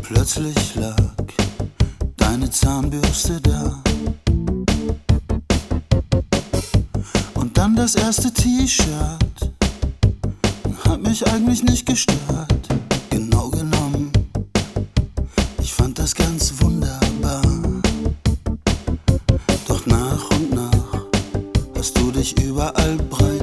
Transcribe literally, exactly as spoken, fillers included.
Plötzlich lag deine Zahnbürste da. Und dann das erste T-Shirt hat mich eigentlich nicht gestört. Genau genommen, ich fand das ganz wunderbar. Doch nach und nach hast du dich überall breit